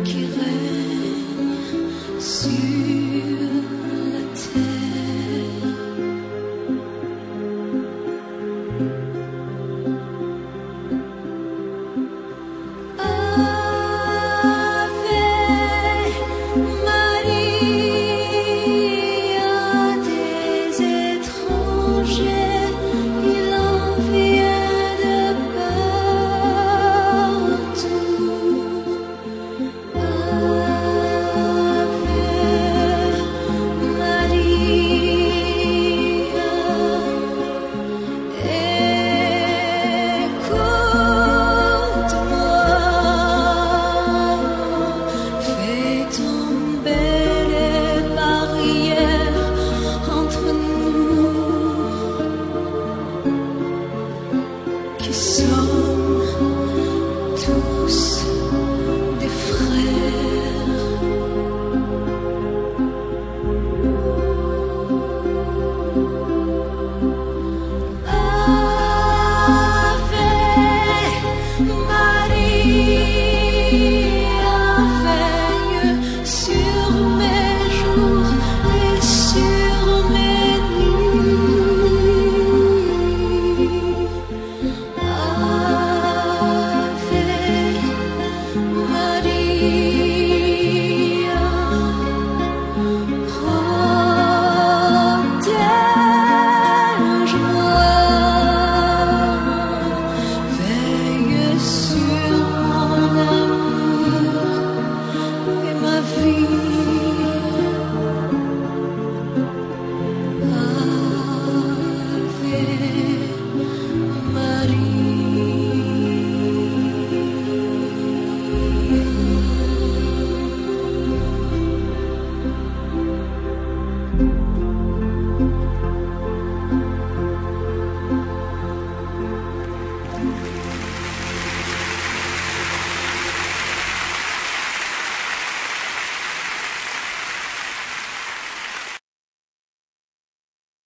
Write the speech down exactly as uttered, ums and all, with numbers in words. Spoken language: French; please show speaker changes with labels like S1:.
S1: qui règne sur la terre. Ave Maria, des étrangers, il en vient de partout. Qui sommes tous des frères. Ave Maria, veille sur mes jours et sur mes nuits. Ave Maria, protège-moi, veille sur mon amour et ma vie. Ave